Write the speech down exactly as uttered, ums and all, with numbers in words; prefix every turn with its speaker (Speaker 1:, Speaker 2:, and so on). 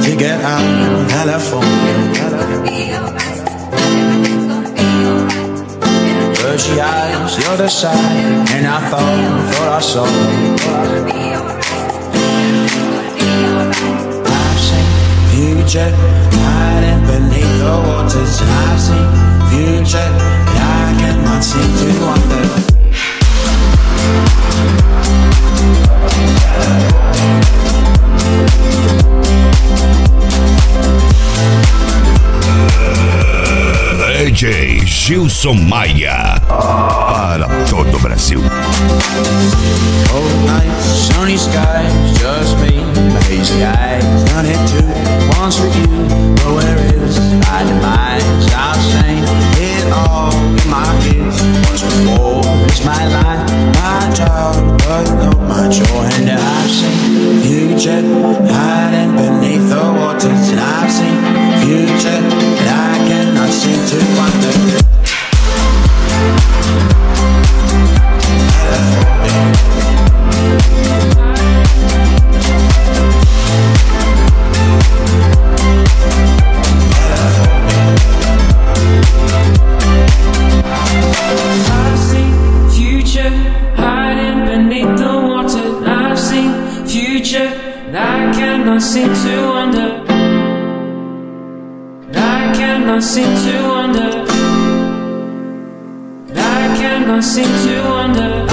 Speaker 1: to get out of California. Bushy eyes, the other side, and I thought, thought I saw. I've seen future hiding beneath the waters. I've seen future that I cannot seem to wonder.
Speaker 2: D J Gilson Maia para todo o Brasil.
Speaker 1: Cold nights, sunny skies, just me, hazy eyes. Done it too, once with you, but where is my demise? I've seen it all in my kids. Once before, it's my life, my child, but not my joy. And I've seen future hiding beneath the waters, and I've seen future that I cannot seem to wonder.
Speaker 3: I've seen future hiding beneath the water. I've seen future that I cannot seem to wonder. That I cannot seem to wonder. That I cannot seem to wonder.